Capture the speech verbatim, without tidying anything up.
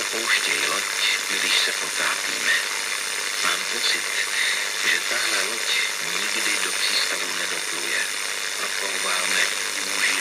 opouštěj loď, když se potápíme. Mám pocit, že tahle loď nikdy do přístavu nedopluje. Proplouváme úží